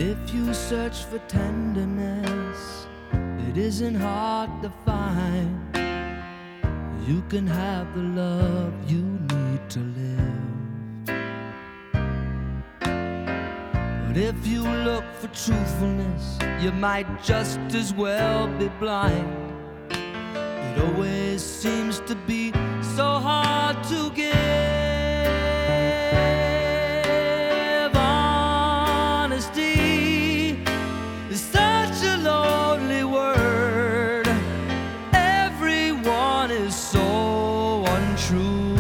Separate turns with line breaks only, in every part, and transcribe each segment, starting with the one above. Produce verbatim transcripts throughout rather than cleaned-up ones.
If you search for tenderness, it isn't hard to find. You can have the love you need to live. But if you look for truthfulness, you might just as well be blind. It always seems to be so hard to give. Honesty is such a lonely word. Everyone is so untrue.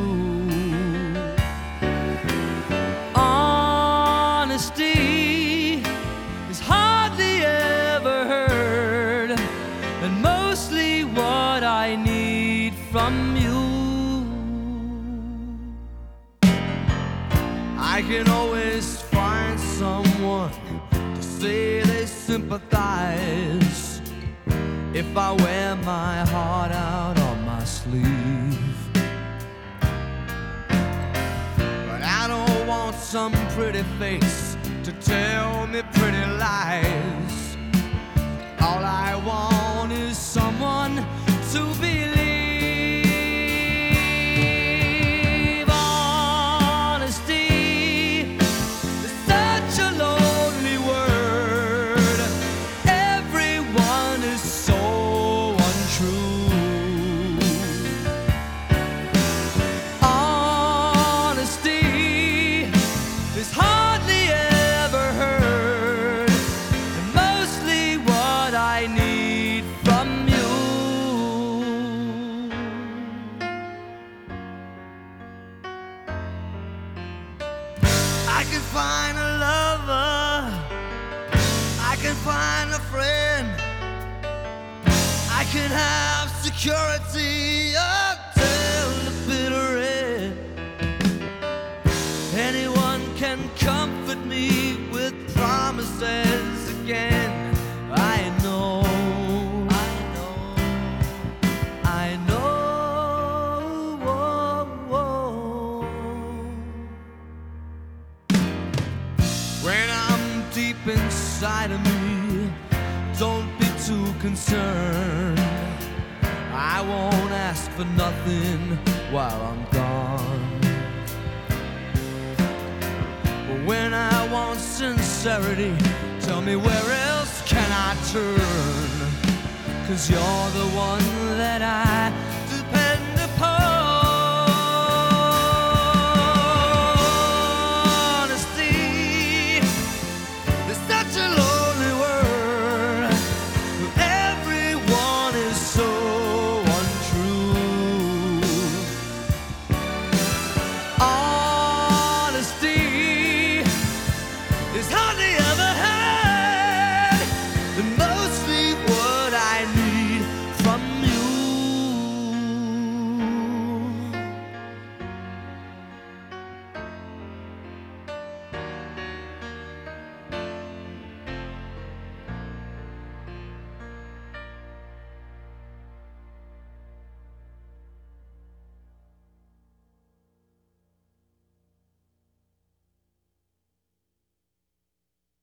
Honesty is hardly ever heard, and mostly what I need from you. I can always find someone to say they sympathize if I wear my heart out on my sleeve. But I don't want some pretty face to tell me pretty lies. All I want is someone to believe. Honesty is such a lonely word. Everyone is so untrue. Honesty is hardly ever heard, and mostly what I need from you. I can find a lover, I can find a friend, I can have security until the bitter end. Anyone can comfort me with promises again. I know, I know, I know. Whoa, whoa. When I'm deep inside of me, don't be too concerned. I won't ask for nothing while I'm gone. But when I want sincerity, tell me where else can I turn? 'Cause you're the one that I